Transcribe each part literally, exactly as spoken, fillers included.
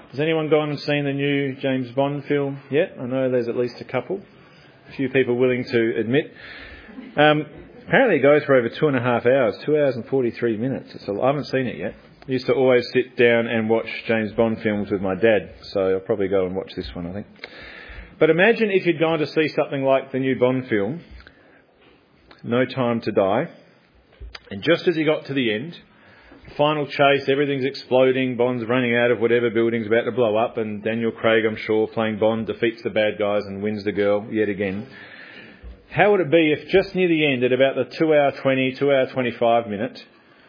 Has anyone gone and seen the new James Bond film yet? I know there's at least a couple. A few people willing to admit. Um, apparently it goes for over two and a half hours, two hours and forty-three minutes. It's a, I haven't seen it yet. I used to always sit down and watch James Bond films with my dad, so I'll probably go and watch this one, I think. But imagine if you'd gone to see something like the new Bond film, No Time to Die, and just as he got to the end, final chase, everything's exploding, Bond's running out of whatever building's about to blow up, and Daniel Craig, I'm sure, playing Bond, defeats the bad guys and wins the girl yet again. How would it be if just near the end, at about the two hour twenty, two hour twenty-five minute,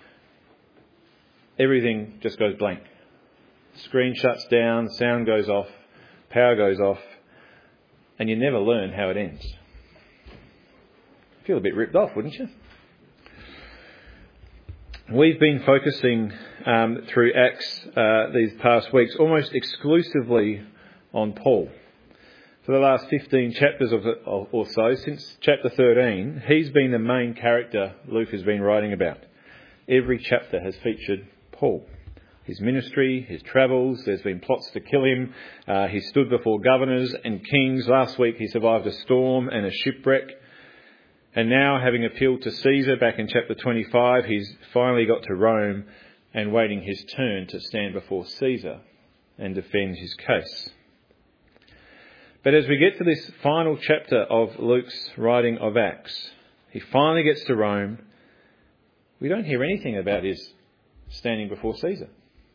everything just goes blank? Screen shuts down, sound goes off, power goes off, and you never learn how it ends. Feel a bit ripped off, wouldn't you? We've been focusing um, through Acts uh, these past weeks almost exclusively on Paul. For the last fifteen chapters of it, or so, since chapter thirteen, he's been the main character Luke has been writing about. Every chapter has featured Paul. His ministry, his travels, there's been plots to kill him. Uh, he stood before governors and kings. Last week he survived a storm and a shipwreck. And now, having appealed to Caesar back in chapter twenty-five, he's finally got to Rome and waiting his turn to stand before Caesar and defend his case. But as we get to this final chapter of Luke's writing of Acts, he finally gets to Rome. We don't hear anything about his standing before Caesar.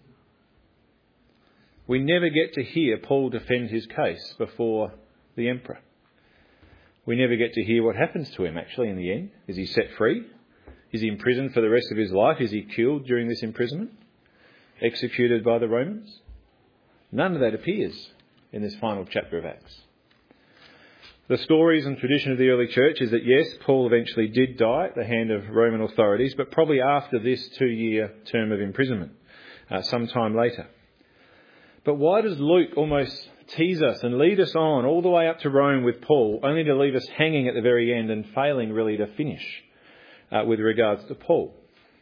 We never get to hear Paul defend his case before the emperor. We never get to hear what happens to him, actually, in the end. Is he set free? Is he imprisoned for the rest of his life? Is he killed during this imprisonment? Executed by the Romans? None of that appears in this final chapter of Acts. The stories and tradition of the early church is that, yes, Paul eventually did die at the hand of Roman authorities, but probably after this two-year term of imprisonment, uh, sometime later. But why does Luke almost tease us and lead us on all the way up to Rome with Paul, only to leave us hanging at the very end and failing really to finish uh, with regards to Paul?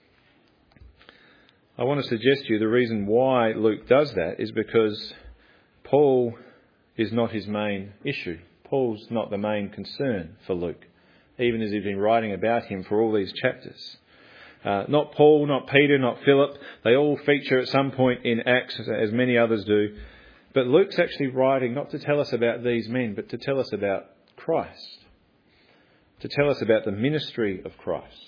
I want to suggest to you the reason why Luke does that is because Paul is not his main issue. Paul's not the main concern for Luke, even as he's been writing about him for all these chapters. Uh, not Paul, not Peter, not Philip. They all feature at some point in Acts, as many others do. But Luke's actually writing not to tell us about these men, but to tell us about Christ. To tell us about the ministry of Christ.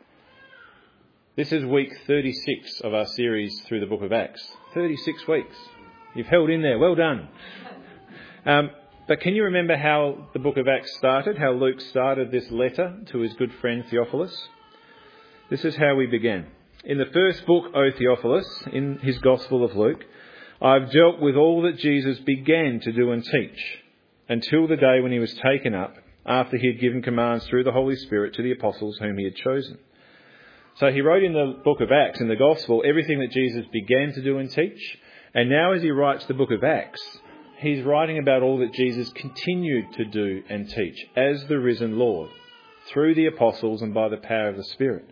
This is week thirty-six of our series through the book of Acts. thirty-six weeks. You've held in there. Well done. Um, but can you remember how the book of Acts started? How Luke started this letter to his good friend Theophilus? This is how we began. In the first book, O Theophilus, in his Gospel of Luke, I've dealt with all that Jesus began to do and teach until the day when he was taken up, after he had given commands through the Holy Spirit to the apostles whom he had chosen. So he wrote in the book of Acts, in the Gospel, everything that Jesus began to do and teach. And now as he writes the book of Acts, he's writing about all that Jesus continued to do and teach as the risen Lord, through the apostles and by the power of the Spirit.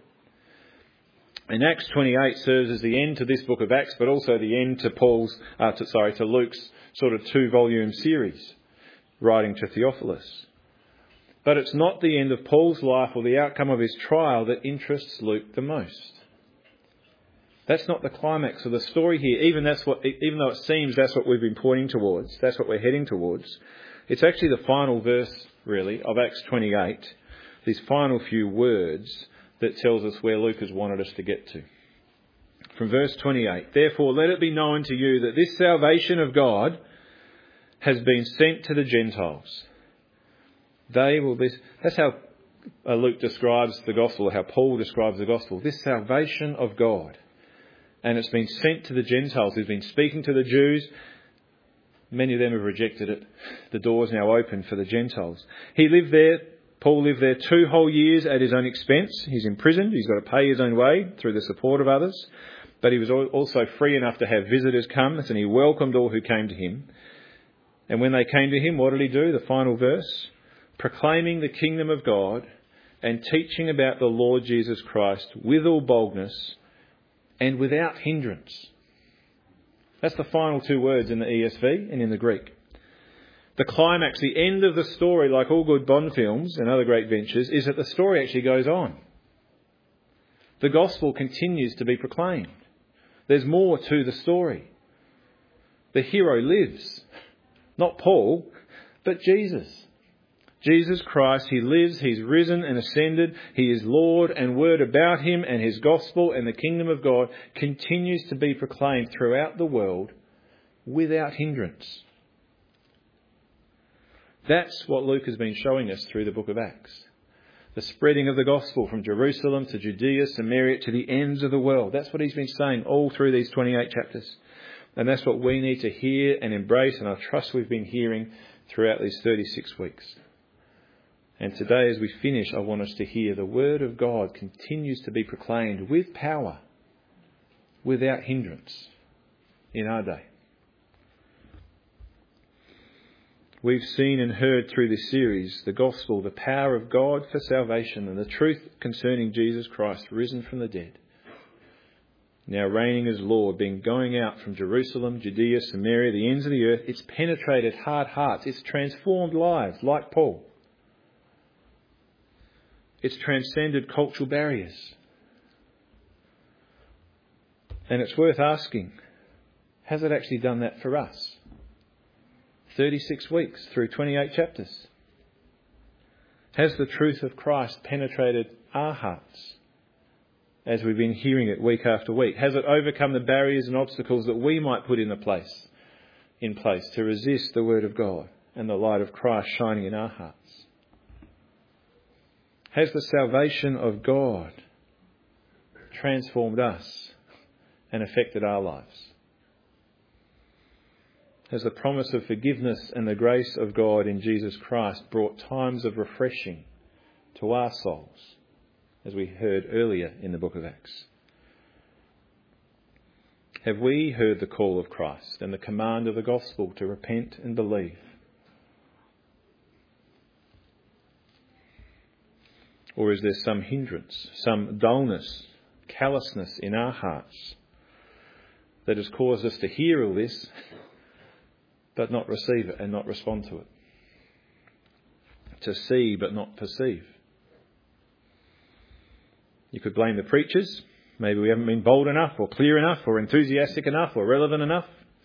And Acts twenty-eight serves as the end to this book of Acts, but also the end to Paul's, uh, to, sorry, to Luke's sort of two-volume series, writing to Theophilus. But it's not the end of Paul's life or the outcome of his trial that interests Luke the most. That's not the climax of the story here. Even that's what, even though it seems that's what we've been pointing towards, that's what we're heading towards. It's actually the final verse, really, of Acts twenty-eight. These final few words that tells us where Luke has wanted us to get to. From verse twenty-eight, therefore let it be known to you that this salvation of God has been sent to the Gentiles. They will be, that's how Luke describes the gospel, or how Paul describes the gospel. This salvation of God. And it's been sent to the Gentiles. He's been speaking to the Jews. Many of them have rejected it. The door's now open for the Gentiles. He lived there. Paul lived there two whole years at his own expense. He's imprisoned. He's got to pay his own way through the support of others. But he was also free enough to have visitors come, and he welcomed all who came to him. And when they came to him, what did he do? The final verse. Proclaiming the kingdom of God and teaching about the Lord Jesus Christ with all boldness and without hindrance. That's the final two words in the E S V and in the Greek. The climax, the end of the story, like all good Bond films and other great ventures, is that the story actually goes on. The gospel continues to be proclaimed. There's more to the story. The hero lives. Not Paul, but Jesus. Jesus Christ, he lives, he's risen and ascended, he is Lord, and word about him and his gospel and the kingdom of God continues to be proclaimed throughout the world without hindrance. That's what Luke has been showing us through the book of Acts. The spreading of the gospel from Jerusalem to Judea, Samaria, to the ends of the world. That's what he's been saying all through these twenty-eight chapters. And that's what we need to hear and embrace, and I trust we've been hearing throughout these thirty-six weeks. And today, as we finish, I want us to hear the word of God continues to be proclaimed with power, without hindrance, in our day. We've seen and heard through this series the gospel, the power of God for salvation, and the truth concerning Jesus Christ risen from the dead. Now reigning as Lord, being going out from Jerusalem, Judea, Samaria, the ends of the earth. It's penetrated hard hearts. It's transformed lives, like Paul. It's transcended cultural barriers. And it's worth asking, has it actually done that for us? thirty-six weeks through twenty-eight chapters. Has the truth of Christ penetrated our hearts as we've been hearing it week after week? Has it overcome the barriers and obstacles that we might put in, place, in place to resist the word of God and the light of Christ shining in our hearts? Has the salvation of God transformed us and affected our lives? Has the promise of forgiveness and the grace of God in Jesus Christ brought times of refreshing to our souls, as we heard earlier in the book of Acts? Have we heard the call of Christ and the command of the gospel to repent and believe? Or is there some hindrance, some dullness, callousness in our hearts that has caused us to hear all this but not receive it and not respond to it? To see but not perceive. You could blame the preachers. Maybe we haven't been bold enough or clear enough or enthusiastic enough or relevant enough.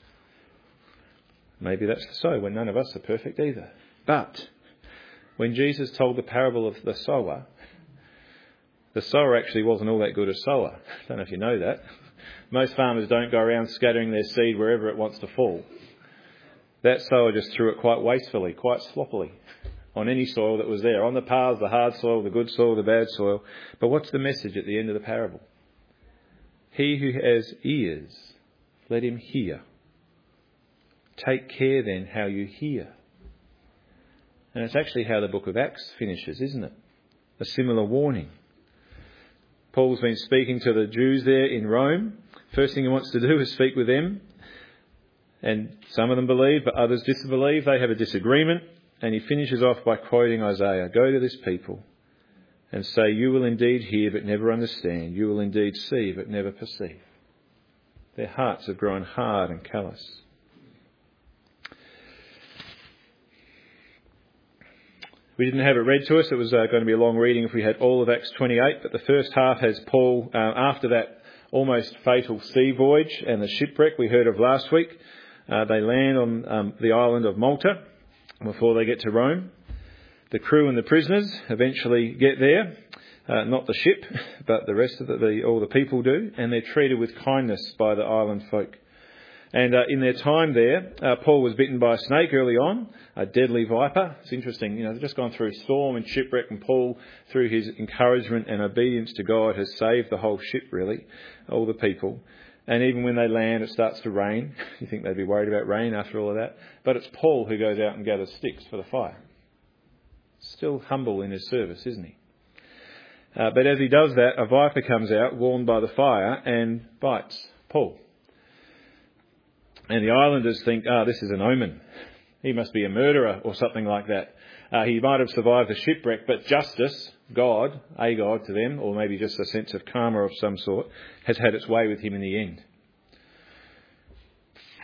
Maybe that's so, when none of us are perfect either. But when Jesus told the parable of the sower, the sower actually wasn't all that good a sower. I don't know if you know that. Most farmers don't go around scattering their seed wherever it wants to fall. That sower just threw it quite wastefully, quite sloppily, on any soil that was there, on the paths, the hard soil, the good soil, the bad soil. But what's the message at the end of the parable? He who has ears, let him hear. Take care then how you hear. And it's actually how the book of Acts finishes, isn't it? A similar warning. Paul's been speaking to the Jews there in Rome. First thing he wants to do is speak with them. And some of them believe, but others disbelieve. They have a disagreement. And he finishes off by quoting Isaiah. Go to this people and say, you will indeed hear but never understand. You will indeed see but never perceive. Their hearts have grown hard and callous. We didn't have it read to us. It was uh, going to be a long reading if we had all of Acts twenty-eight. But the first half has Paul, uh, after that almost fatal sea voyage and the shipwreck we heard of last week. Uh, they land on um, the island of Malta before they get to Rome. The crew and the prisoners eventually get there. Uh, not the ship, but the rest of the, the all the people do. And they're treated with kindness by the island folk. And uh, in their time there, uh, Paul was bitten by a snake early on, a deadly viper. It's interesting, you know, they've just gone through storm and shipwreck, and Paul, through his encouragement and obedience to God, has saved the whole ship, really, all the people. And even when they land, it starts to rain. You think they'd be worried about rain after all of that? But it's Paul who goes out and gathers sticks for the fire. Still humble in his service, isn't he? Uh, but as he does that, a viper comes out, warned by the fire, and bites Paul. And the islanders think, ah, oh, this is an omen. He must be a murderer or something like that. Uh, he might have survived the shipwreck, but justice, God, a God to them, or maybe just a sense of karma of some sort, has had its way with him in the end.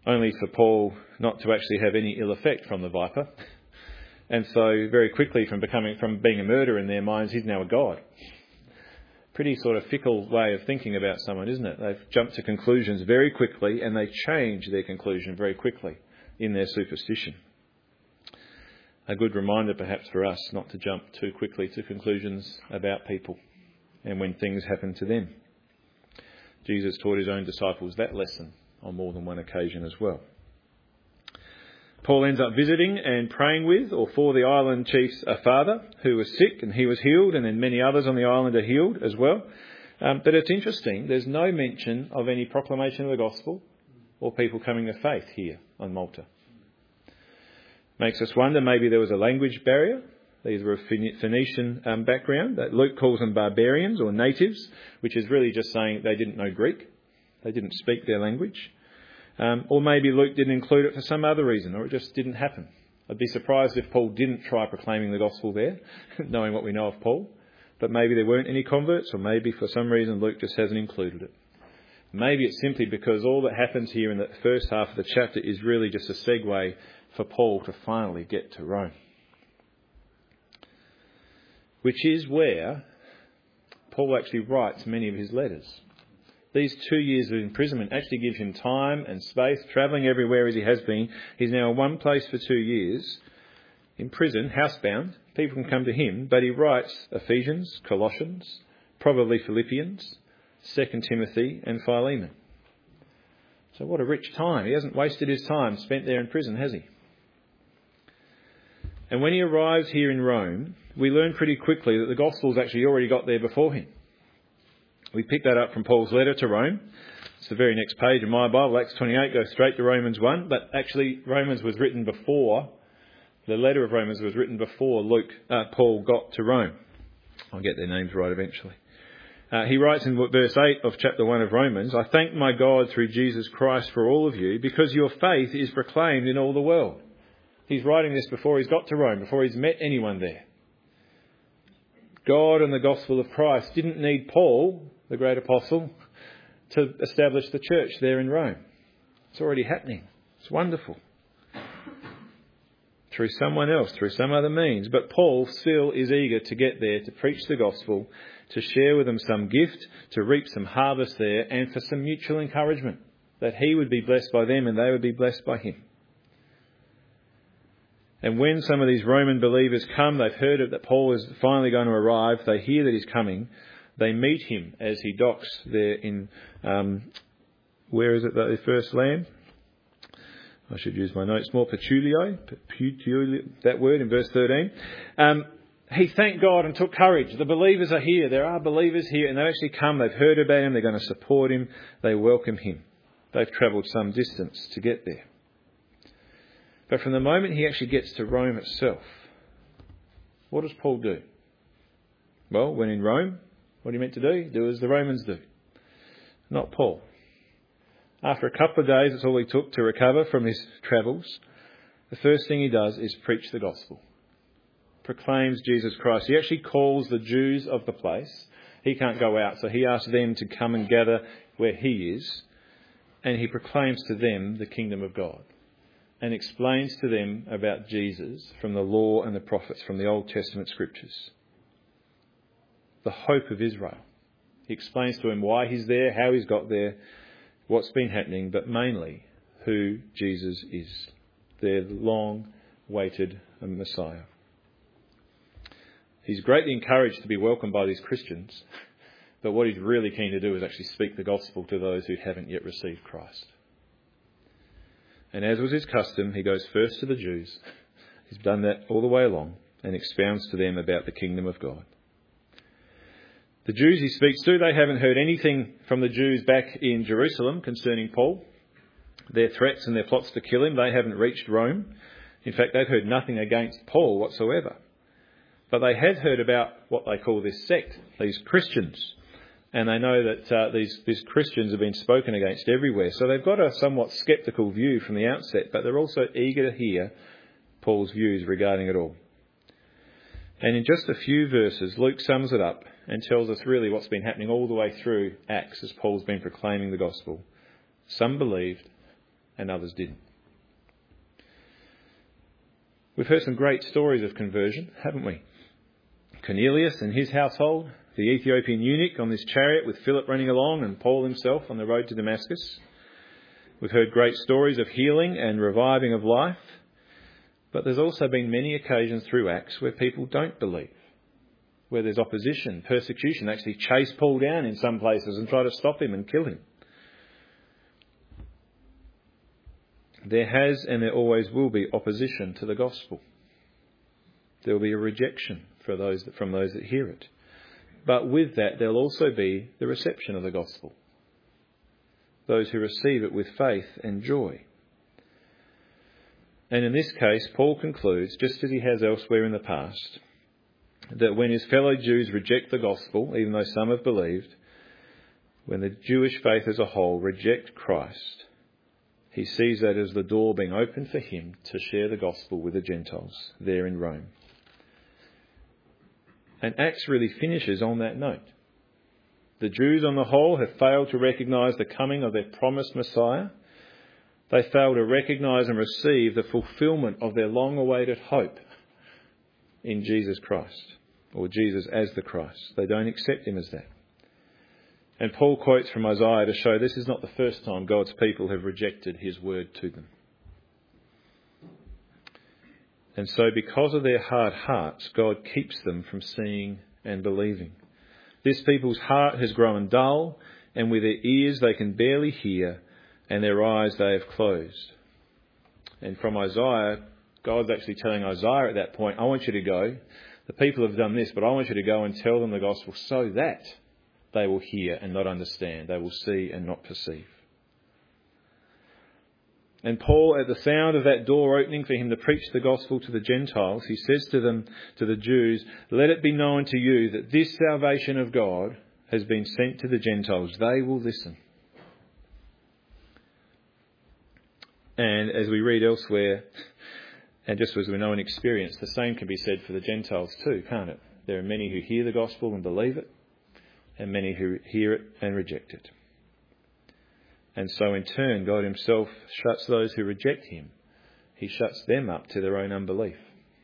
only for Paul not to actually have any ill effect from the viper. And so very quickly from becoming, from being a murderer in their minds, he's now a god. Pretty sort of fickle way of thinking about someone, isn't it? They've jumped to conclusions very quickly and they change their conclusion very quickly in their superstition. A good reminder perhaps for us not to jump too quickly to conclusions about people and when things happen to them. Jesus taught his own disciples that lesson on more than one occasion as well. Paul ends up visiting and praying with or for the island chief's father who was sick and he was healed, and then many others on the island are healed as well. Um, but it's interesting, there's no mention of any proclamation of the gospel or people coming to faith here on Malta. Makes us wonder, maybe there was a language barrier. These were a Phoenician um, background. That Luke calls them barbarians or natives, which is really just saying they didn't know Greek. They didn't speak their language. Um, or maybe Luke didn't include it for some other reason, or it just didn't happen. I'd be surprised if Paul didn't try proclaiming the gospel there, knowing what we know of Paul. But maybe there weren't any converts, or maybe for some reason Luke just hasn't included it. Maybe it's simply because all that happens here in the first half of the chapter is really just a segue for Paul to finally get to Rome. Which is where Paul actually writes many of his letters. These two years of imprisonment actually give him time and space, travelling everywhere as he has been. He's now in one place for two years, in prison, housebound. People can come to him, but he writes Ephesians, Colossians, probably Philippians, Second Timothy and Philemon. So what a rich time. He hasn't wasted his time spent there in prison, has he? And when he arrives here in Rome, we learn pretty quickly that the gospel's actually already got there before him. We pick that up from Paul's letter to Rome. It's the very next page in my Bible. Acts twenty-eight goes straight to Romans one. But actually, Romans was written before, the letter of Romans was written before Luke, uh, Paul got to Rome. I'll get their names right eventually. Uh, he writes in verse eight of chapter one of Romans, I thank my God through Jesus Christ for all of you, because your faith is proclaimed in all the world. He's writing this before he's got to Rome, before he's met anyone there. God and the gospel of Christ didn't need Paul, the great apostle, to establish the church there in Rome. It's already happening. It's wonderful. Through someone else, through some other means. But Paul still is eager to get there, to preach the gospel, to share with them some gift, to reap some harvest there, and for some mutual encouragement, that he would be blessed by them and they would be blessed by him. And when some of these Roman believers come, they've heard that Paul is finally going to arrive, they hear that he's coming, they meet him as he docks there in, um, where is it that they first land? I should use my notes more, Petulio, Petulio, that word in verse thirteen. Um, he thanked God and took courage. The believers are here. There are believers here, and they've actually come. They've heard about him. They're going to support him. They welcome him. They've travelled some distance to get there. But from the moment he actually gets to Rome itself, what does Paul do? Well, when in Rome, what are you meant to do? Do as the Romans do. Not Paul. After a couple of days, that's all he took to recover from his travels. The first thing he does is preach the gospel. Proclaims Jesus Christ. He actually calls the Jews of the place. He can't go out, so he asks them to come and gather where he is. And he proclaims to them the kingdom of God. And explains to them about Jesus from the law and the prophets, from the Old Testament scriptures. The hope of Israel. He explains to them why he's there, how he's got there, what's been happening, but mainly who Jesus is, their long-awaited Messiah. He's greatly encouraged to be welcomed by these Christians, but what he's really keen to do is actually speak the gospel to those who haven't yet received Christ. And as was his custom, he goes first to the Jews. He's done that all the way along and expounds to them about the kingdom of God. The Jews he speaks to, they haven't heard anything from the Jews back in Jerusalem concerning Paul. Their threats and their plots to kill him, they haven't reached Rome. In fact, they've heard nothing against Paul whatsoever. But they had heard about what they call this sect, these Christians. And they know that uh, these, these Christians have been spoken against everywhere. So they've got a somewhat sceptical view from the outset, but they're also eager to hear Paul's views regarding it all. And in just a few verses, Luke sums it up and tells us really what's been happening all the way through Acts as Paul's been proclaiming the gospel. Some believed and others didn't. We've heard some great stories of conversion, haven't we? Cornelius and his household, the Ethiopian eunuch on this chariot with Philip running along, and Paul himself on the road to Damascus. We've heard great stories of healing and reviving of life, but there's also been many occasions through Acts where people don't believe, where there's opposition, persecution, actually chase Paul down in some places and try to stop him and kill him. There has and there always will be opposition to the gospel. There will be a rejection for those that, from those that hear it. But with that, there'll also be the reception of the gospel. Those who receive it with faith and joy. And in this case, Paul concludes, just as he has elsewhere in the past, that when his fellow Jews reject the gospel, even though some have believed, when the Jewish faith as a whole reject Christ, he sees that as the door being opened for him to share the gospel with the Gentiles there in Rome. And Acts really finishes on that note. The Jews on the whole have failed to recognise the coming of their promised Messiah. They fail to recognise and receive the fulfilment of their long-awaited hope in Jesus Christ, or Jesus as the Christ. They don't accept him as that. And Paul quotes from Isaiah to show this is not the first time God's people have rejected his word to them. And so because of their hard hearts, God keeps them from seeing and believing. This people's heart has grown dull, and with their ears they can barely hear, and their eyes they have closed. And from Isaiah, God's actually telling Isaiah at that point, I want you to go. The people have done this, but I want you to go and tell them the gospel so that they will hear and not understand. They will see and not perceive. And Paul, at the sound of that door opening for him to preach the gospel to the Gentiles, he says to them, to the Jews, let it be known to you that this salvation of God has been sent to the Gentiles. They will listen. And as we read elsewhere, and just as we know in experience, the same can be said for the Gentiles too, can't it? There are many who hear the gospel and believe it, and many who hear it and reject it. And so in turn, God himself shuts those who reject him. He shuts them up to their own unbelief.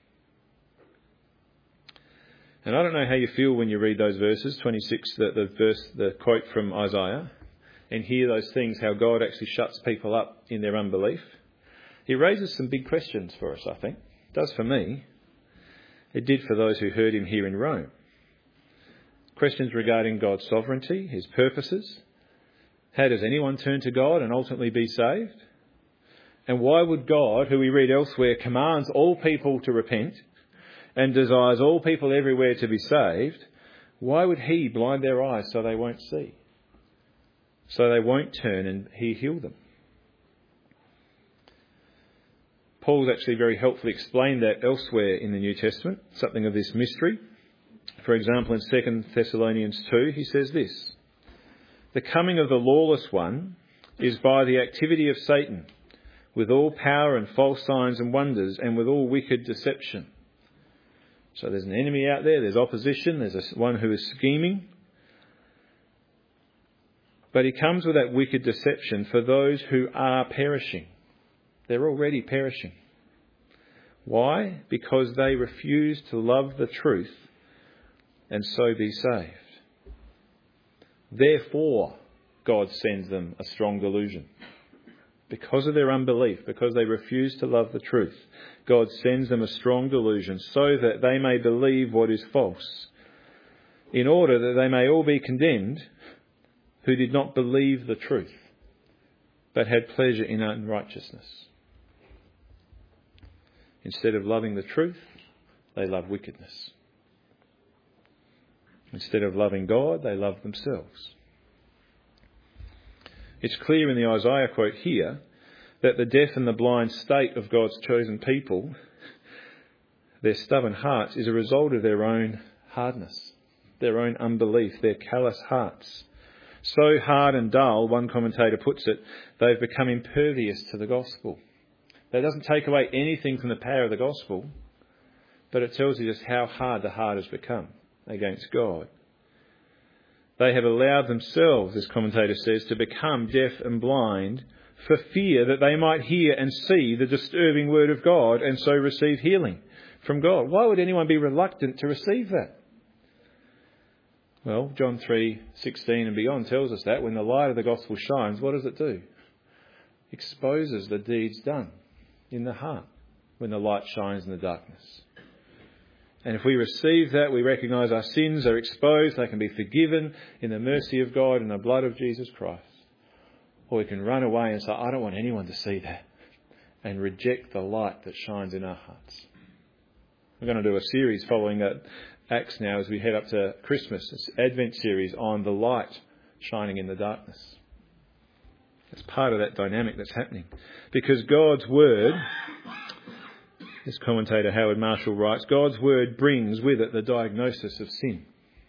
And I don't know how you feel when you read those verses, twenty-six, the, the verse, the quote from Isaiah, and hear those things, how God actually shuts people up in their unbelief. It raises some big questions for us, I think. It does for me. It did for those who heard him here in Rome. Questions regarding God's sovereignty, his purposes. How does anyone turn to God and ultimately be saved? And why would God, who we read elsewhere, commands all people to repent and desires all people everywhere to be saved, why would he blind their eyes so they won't see? So they won't turn and he heal them? Paul's actually very helpfully explained that elsewhere in the New Testament, something of this mystery. For example, in Second Thessalonians two, he says this, the coming of the lawless one is by the activity of Satan, with all power and false signs and wonders, and with all wicked deception. So there's an enemy out there, there's opposition, there's a, one who is scheming. But he comes with that wicked deception for those who are perishing. They're already perishing. Why? Because they refuse to love the truth and so be saved. Therefore, God sends them a strong delusion. Because of their unbelief, because they refuse to love the truth, God sends them a strong delusion so that they may believe what is false, in order that they may all be condemned who did not believe the truth, but had pleasure in unrighteousness. Instead of loving the truth, they love wickedness. Instead of loving God, they love themselves. It's clear in the Isaiah quote here that the deaf and the blind state of God's chosen people, their stubborn hearts, is a result of their own hardness, their own unbelief, their callous hearts. So hard and dull, one commentator puts it, they've become impervious to the gospel. That doesn't take away anything from the power of the gospel, but it tells you just how hard the heart has become against God. They have allowed themselves, this commentator says, to become deaf and blind for fear that they might hear and see the disturbing word of God and so receive healing from God. Why would anyone be reluctant to receive that? Well, John three sixteen and beyond tells us that when the light of the gospel shines, what does it do? Exposes the deeds done in the heart when the light shines in the darkness. And if we receive that, we recognise our sins are exposed, they can be forgiven in the mercy of God and the blood of Jesus Christ. Or we can run away and say, I don't want anyone to see that, and reject the light that shines in our hearts. We're going to do a series following that Acts now as we head up to Christmas. It's an Advent series on the light shining in the darkness. It's part of that dynamic that's happening. Because God's word, as commentator Howard Marshall writes, God's word brings with it the diagnosis of sin,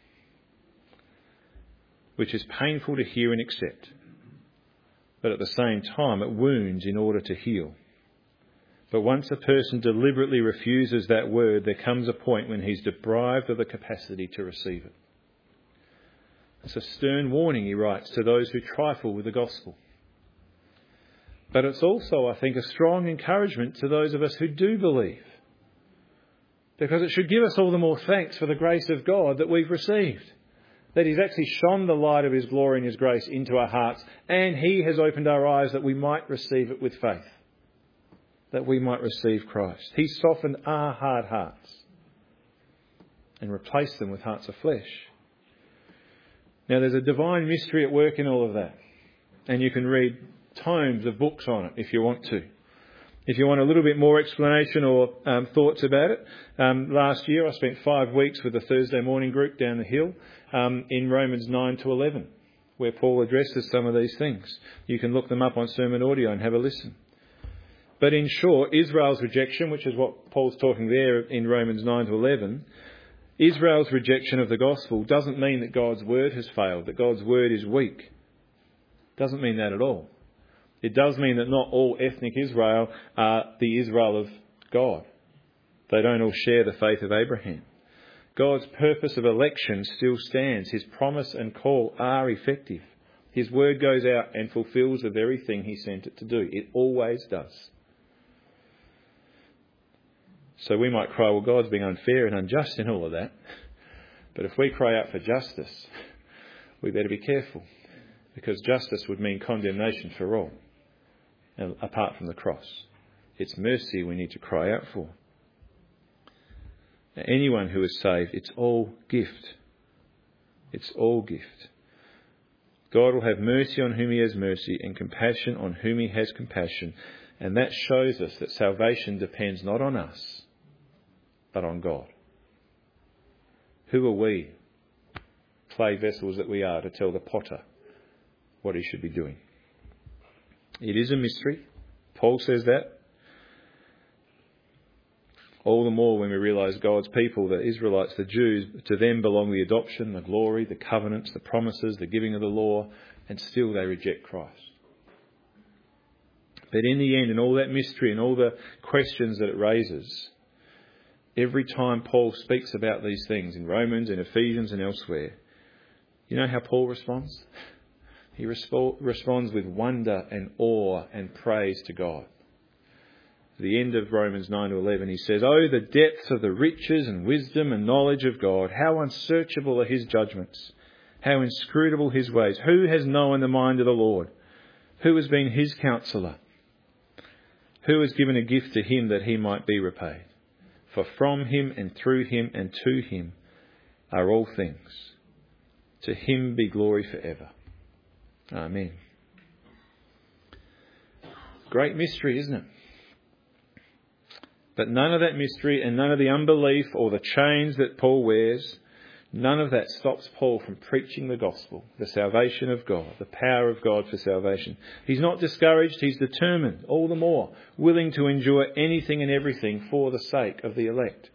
which is painful to hear and accept. But at the same time, it wounds in order to heal. But once a person deliberately refuses that word, there comes a point when he's deprived of the capacity to receive it. It's a stern warning, he writes, to those who trifle with the gospel. But it's also, I think, a strong encouragement to those of us who do believe. Because it should give us all the more thanks for the grace of God that we've received. That he's actually shone the light of his glory and his grace into our hearts, and he has opened our eyes that we might receive it with faith. That we might receive Christ. He softened our hard hearts and replaced them with hearts of flesh. Now there's a divine mystery at work in all of that. And you can read tomes of books on it if you want to. If you want a little bit more explanation or um, thoughts about it, um, last year I spent five weeks with the Thursday morning group down the hill um, in Romans nine to eleven, where Paul addresses some of these things. You can look them up on Sermon Audio and have a listen. But in short, Israel's rejection, which is what Paul's talking there in Romans nine to eleven, Israel's rejection of the gospel doesn't mean that God's word has failed, that God's word is weak. Doesn't mean that at all. It does mean that not all ethnic Israel are the Israel of God. They don't all share the faith of Abraham. God's purpose of election still stands. His promise and call are effective. His word goes out and fulfills the very thing he sent it to do. It always does. So we might cry, well, God's being unfair and unjust in all of that. But if we cry out for justice, we better be careful. Because justice would mean condemnation for all, apart from the cross. It's mercy we need to cry out for. Now, anyone who is saved, it's all gift. It's all gift. God will have mercy on whom he has mercy and compassion on whom he has compassion. And that shows us that salvation depends not on us, but on God. Who are we, clay vessels that we are, to tell the potter what he should be doing? It is a mystery. Paul says that. All the more when we realise God's people, the Israelites, the Jews, to them belong the adoption, the glory, the covenants, the promises, the giving of the law, and still they reject Christ. But in the end, in all that mystery and all the questions that it raises, every time Paul speaks about these things in Romans, in Ephesians and elsewhere, you know how Paul responds? He respo- responds with wonder and awe and praise to God. At the end of Romans nine to eleven, he says, "Oh, the depths of the riches and wisdom and knowledge of God! How unsearchable are his judgments! How inscrutable his ways! Who has known the mind of the Lord? Who has been his counsellor? Who has given a gift to him that he might be repaid? For from him and through him and to him are all things. To him be glory forever. Amen." Great mystery, isn't it? But none of that mystery and none of the unbelief or the chains that Paul wears, none of that stops Paul from preaching the gospel, the salvation of God, the power of God for salvation. He's not discouraged, he's determined, all the more, willing to endure anything and everything for the sake of the elect.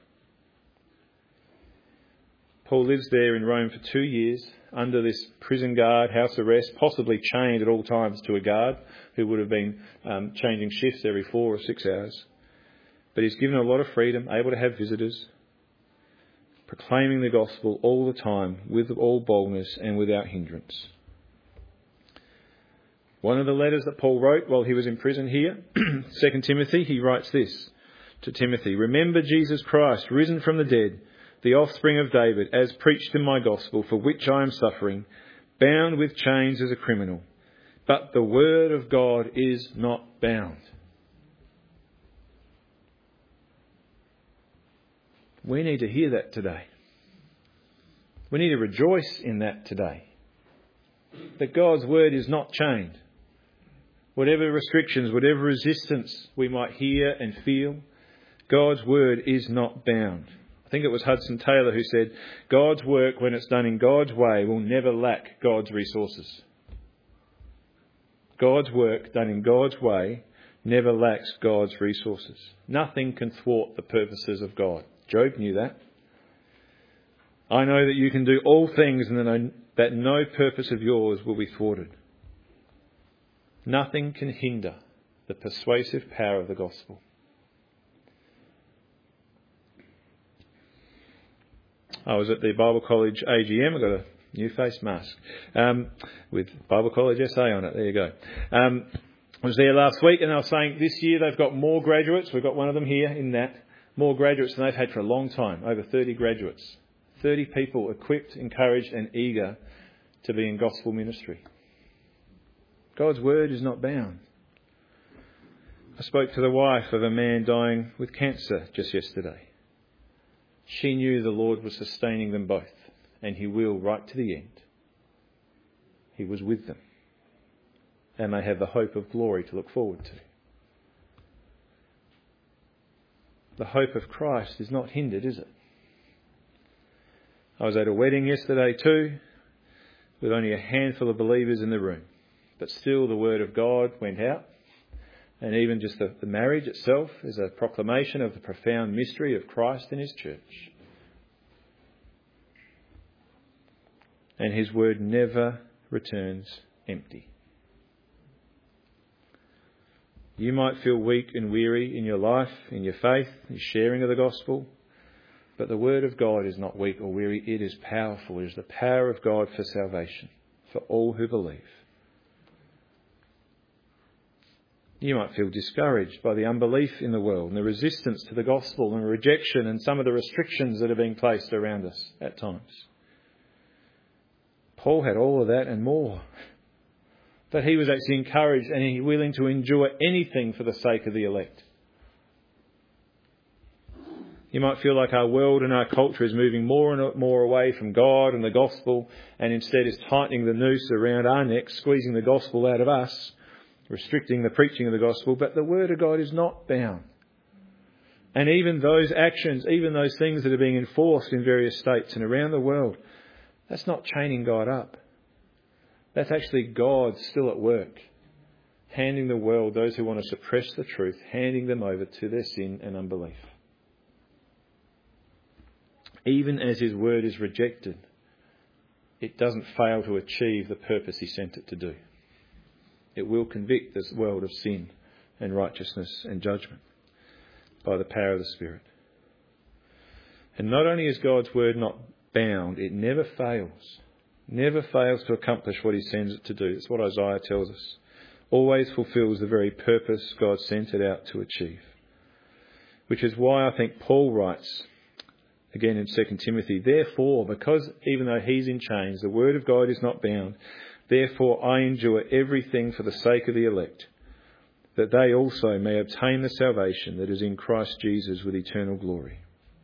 Paul lives there in Rome for two years under this prison guard, house arrest, possibly chained at all times to a guard who would have been um, changing shifts every four or six hours. But he's given a lot of freedom, able to have visitors, proclaiming the gospel all the time with all boldness and without hindrance. One of the letters that Paul wrote while he was in prison here, Second Timothy, he writes this to Timothy: "Remember Jesus Christ, risen from the dead, the offspring of David, as preached in my gospel, for which I am suffering, bound with chains as a criminal. But the word of God is not bound." We need to hear that today. We need to rejoice in that today. That God's word is not chained. Whatever restrictions, whatever resistance we might hear and feel, God's word is not bound. I think it was Hudson Taylor who said, God's work, when it's done in God's way, will never lack God's resources. God's work done in God's way never lacks God's resources. Nothing can thwart the purposes of God. Job knew that. I know that you can do all things and that no purpose of yours will be thwarted. Nothing can hinder the persuasive power of the gospel. I was at the Bible College A G M. I got a new face mask um, with Bible College S A on it. There you go. Um, I was there last week, and I was saying this year they've got more graduates. We've got one of them here in that. More graduates than they've had for a long time. Over thirty graduates. thirty people equipped, encouraged and eager to be in gospel ministry. God's word is not bound. I spoke to the wife of a man dying with cancer just yesterday. She knew the Lord was sustaining them both, and He will right to the end. He was with them, and they have the hope of glory to look forward to. The hope of Christ is not hindered, is it? I was at a wedding yesterday too, with only a handful of believers in the room. But still the word of God went out. And even just the, the marriage itself is a proclamation of the profound mystery of Christ and His church. And His word never returns empty. You might feel weak and weary in your life, in your faith, your sharing of the gospel. But the word of God is not weak or weary. It is powerful. It is the power of God for salvation, for all who believe. You might feel discouraged by the unbelief in the world and the resistance to the gospel and rejection and some of the restrictions that are being placed around us at times. Paul had all of that and more. But he was actually encouraged and he was willing to endure anything for the sake of the elect. You might feel like our world and our culture is moving more and more away from God and the gospel, and instead is tightening the noose around our necks, squeezing the gospel out of us, restricting the preaching of the gospel. But the word of God is not bound. And even those actions, even those things that are being enforced in various states and around the world, that's not chaining God up. That's actually God still at work, handing the world, those who want to suppress the truth, handing them over to their sin and unbelief. Even as His word is rejected, it doesn't fail to achieve the purpose He sent it to do. It will convict this world of sin and righteousness and judgment by the power of the Spirit. And not only is God's word not bound, it never fails. Never fails to accomplish what He sends it to do. That's what Isaiah tells us. Always fulfills the very purpose God sent it out to achieve. Which is why I think Paul writes, again in Second Timothy, therefore, because even though he's in chains, the word of God is not bound, therefore I endure everything for the sake of the elect, that they also may obtain the salvation that is in Christ Jesus with eternal glory.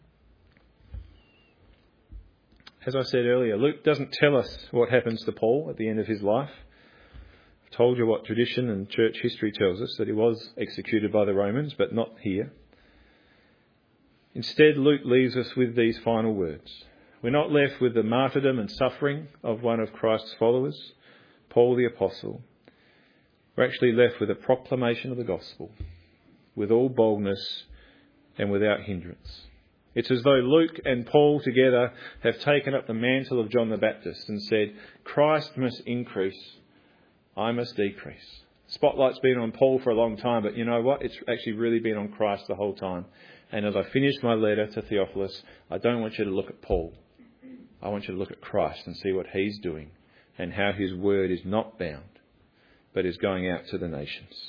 As I said earlier, Luke doesn't tell us what happens to Paul at the end of his life. I've told you what tradition and church history tells us, that he was executed by the Romans, but not here. Instead, Luke leaves us with these final words. We're not left with the martyrdom and suffering of one of Christ's followers, Paul the Apostle. We're actually left with a proclamation of the gospel, with all boldness and without hindrance. It's as though Luke and Paul together have taken up the mantle of John the Baptist and said, Christ must increase, I must decrease. Spotlight's been on Paul for a long time, but you know what? It's actually really been on Christ the whole time. And as I finish my letter to Theophilus, I don't want you to look at Paul. I want you to look at Christ and see what He's doing and how His word is not bound. but is going out to the nations.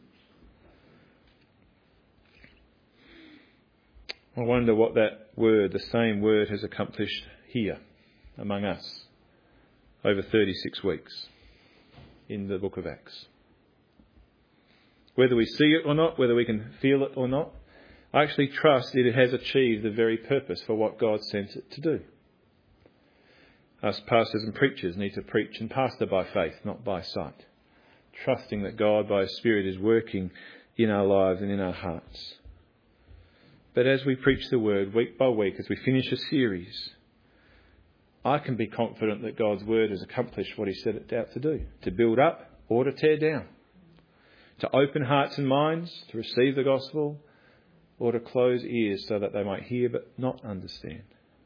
I wonder what that word, the same word, has accomplished here among us over thirty-six weeks in the book of Acts. Whether we see it or not, whether we can feel it or not, I actually trust that it has achieved the very purpose for what God sent it to do. Us pastors and preachers need to preach and pastor by faith, not by sight, trusting that God by His Spirit is working in our lives and in our hearts. But as we preach the word week by week, as we finish a series, I can be confident that God's word has accomplished what He set it out to do, to build up or to tear down, to open hearts and minds to receive the gospel, or to close ears so that they might hear but not understand.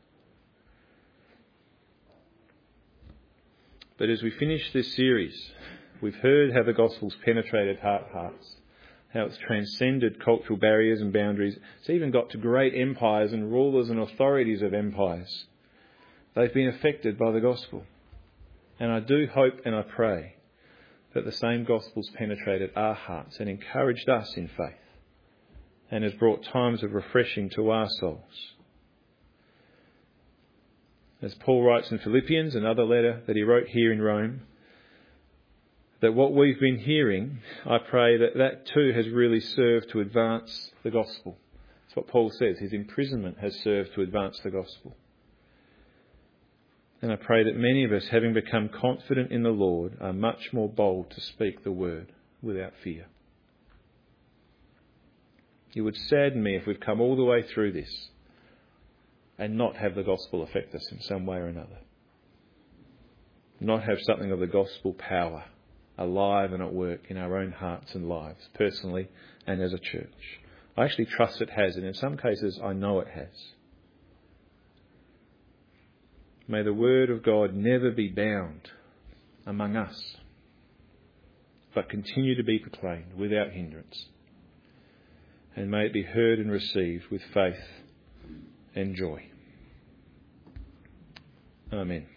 But as we finish this series, we've heard how the gospel's penetrated heart hearts, how it's transcended cultural barriers and boundaries. It's even got to great empires and rulers and authorities of empires. They've been affected by the gospel. And I do hope and I pray that the same gospel's penetrated our hearts and encouraged us in faith and has brought times of refreshing to our souls. As Paul writes in Philippians, another letter that he wrote here in Rome, that what we've been hearing, I pray that that too has really served to advance the gospel. That's what Paul says. His imprisonment has served to advance the gospel. And I pray that many of us, having become confident in the Lord, are much more bold to speak the word without fear. It would sadden me if we've come all the way through this and not have the gospel affect us in some way or another. Not have something of the gospel power alive and at work in our own hearts and lives, personally and as a church. I actually trust it has, and in some cases I know it has. May the word of God never be bound among us, but continue to be proclaimed without hindrance. And may it be heard and received with faith and joy. Amen.